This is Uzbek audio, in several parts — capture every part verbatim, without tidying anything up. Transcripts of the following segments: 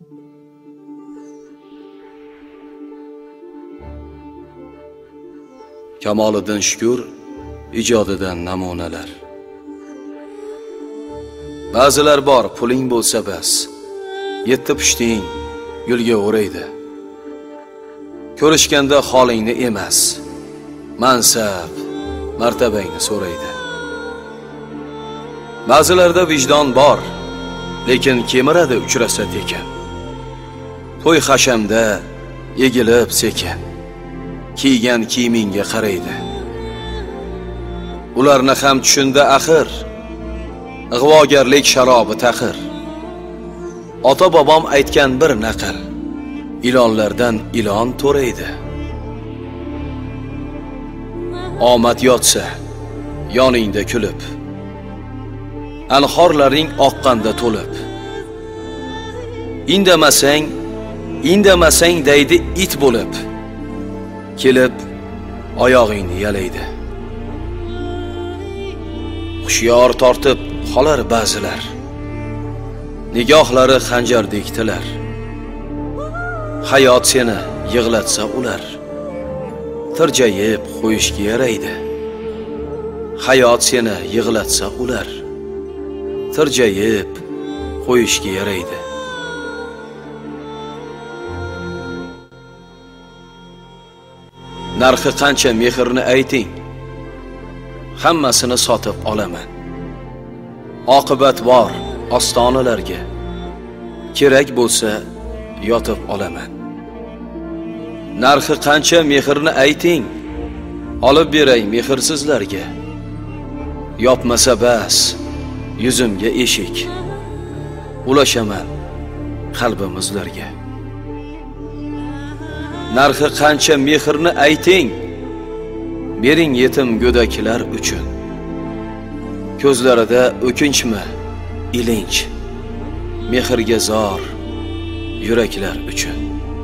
Kamoliddin Shukur ijodidan namunalar. Ba'zilar bor, puling bo'lsa bas, yetti pushting gulga o'raydi. Ko'rishganda holingni emas, mansab, martabangni so'raydi. Ba'zilarda vijdon bor, lekin kemiradi uchrasa tekin. To'y xashamda egilib sekin, kiygan kiyimingga qaraydi. Ularni ham tushunda axir, ig'vogarlik sharobi taxir. Ota bobom aytgan bir naql, ilonlardan ilon to'raydi. Omad yotsa yoningda kulib, anhorlaring oqqanda to'lib. Indamasang, indamasang deydi it bo'lib, kelib oyog'ingni yalaydi. Hushyor tortib qolar ba'zilar, nigohlari xanjardek tilar. Hayot seni yig'latsa ular, tirjayib qo'yishga yaraydi. Hayot seni yig'latsa ular, tirjayib qo'yishga yaraydi. Narxi qancha mehrni ayting, hammasini sotib olaman. Oqibat bor ostonalarga, kerak bo'lsa yotib olaman. Narxi qancha mehrni ayting, olib beray mehrsizlarga. Yopmasa bas yuzimga eshik, ulashaman qalbimizlarga. Narxi qancha mehrni ayting, bering yetim go'daklar uchun. Ko'zlarida o'kinchmi, ilinch, mehrga zor yuraklar uchun.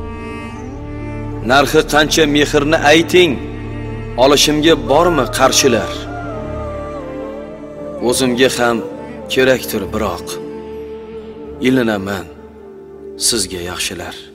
Narxi qancha mehrni ayting, olishimga bormi qarshilar? O'zimga ham kerakdir biroq, ilinaman sizga yaxshilar.